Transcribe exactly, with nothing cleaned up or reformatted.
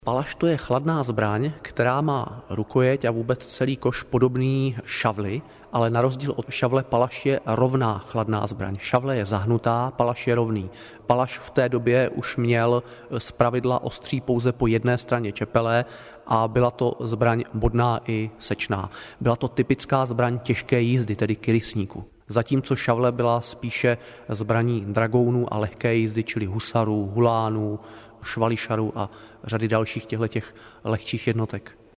Palaš to je chladná zbraň, která má rukojeť a vůbec celý koš podobný šavli, ale na rozdíl od šavle palaš je rovná chladná zbraň. Šavle je zahnutá, palaš je rovný. Palaš v té době už měl zpravidla ostří pouze po jedné straně čepele a byla to zbraň bodná i sečná. Byla to typická zbraň těžké jízdy, tedy kyrysníku. Zatímco šavle byla spíše zbraní dragounů a lehké jízdy, čili husarů, hulánů, švališarů a řady dalších těchto lehčích jednotek.